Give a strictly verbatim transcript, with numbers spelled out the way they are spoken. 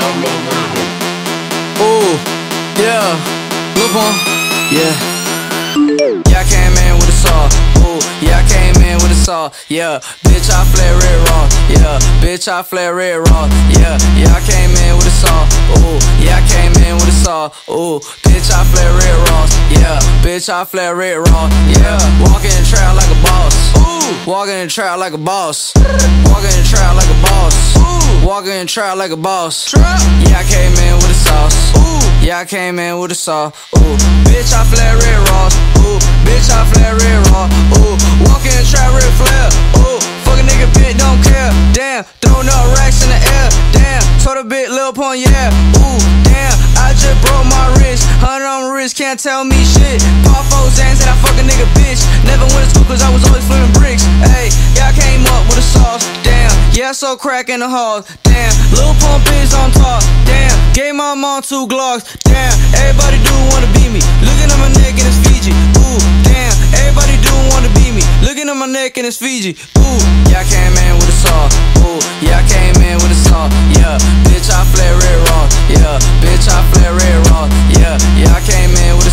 Ooh, yeah, Lil Pump, yeah. Yeah, I came in with a saw. Ooh, yeah, I came in with a saw. Yeah, bitch, I flare red raw. Yeah, bitch, I flare red raw. Yeah, yeah, I came in with a saw. Ooh, yeah, I came in with a saw. Ooh, bitch, I flare red raw. Yeah, bitch, I flare red raw. Yeah, walking in the trap like a boss. Ooh, walking in the trap like a boss. Walking in the trap like a boss. Ooh, walking in the trap like a boss. Yeah, I came in with a sauce. Ooh, yeah, I came in with a saw. Ooh, bitch, I flare red raw. Ooh, bitch, I flare red raw. Ooh, walk in the trap, red flare. Ooh, fuck a nigga, bitch, don't care. Damn, throwing up racks in the air. Damn, told a bit, Lil Pump, yeah. Ooh, damn, I just broke my wrist. Hundred on my wrist, can't tell me shit. Pop four Zans and I fuck a nigga, bitch. Never went to school cause I was always flipping bricks. Ayy, yeah, I came up with a sauce. Damn, yeah, I so crack in the halls. Damn, Lil Pump is on top. Damn, gave my mom two Glocks. Damn, everybody do wanna be me. Looking at my neck and it's Fiji. Ooh, damn, everybody do wanna be me. Looking at my neck and it's Fiji. Ooh, yeah, I came in with a saw. Ooh, yeah, I came in with a saw. Yeah, bitch, I flare red raw. Yeah, bitch, I flare red raw. Yeah, yeah, I came in with